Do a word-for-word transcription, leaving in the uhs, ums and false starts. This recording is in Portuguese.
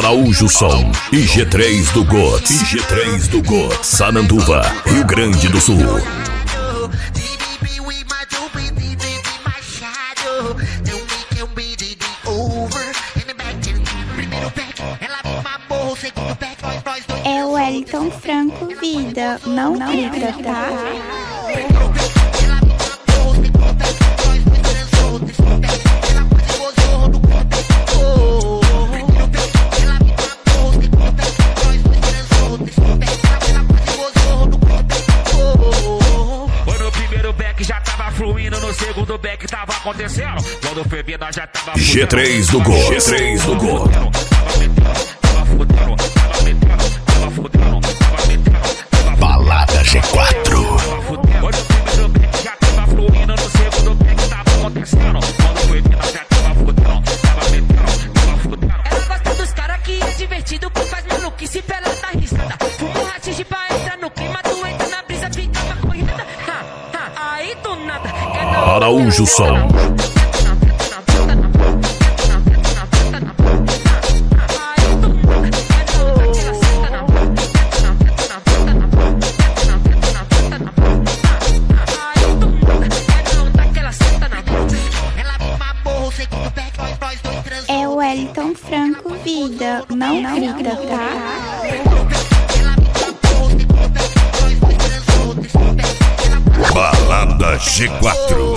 Araújo Som e G três do Gods. E G três do Gods. Sananduva, Rio Grande do Sul. É o Wellington Franco Vida, não grita, tá? No segundo back tava acontecendo. Quando foi vida já tava G três do Gods. G três do Gods. Balada G quatro. Quando o primeiro back já tava fluindo, no segundo back tava acontecendo. Quando foi vida já tava fudendo, tava metendo, tava fudendo. Ela gosta dos caras que é divertido, que faz maluquice pra ela tá risada. Fuma um rachixe pra entrar no clima, tu entra na brisa, fica maconhada. Ha, ha, aí do nada. Araújo Som. É o Wellington Franco Vida, não grita, tá? Balada G quatro.